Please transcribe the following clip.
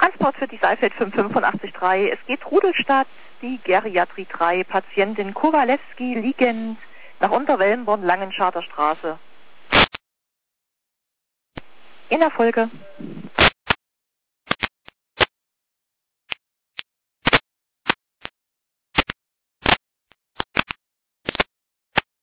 Transport für die Saalfeld 58583. Es geht Rudolstadt, die Geriatrie 3, Patientin Kowalewski liegend nach Unterwellenborn, Langenscharter Straße. In Erfolge.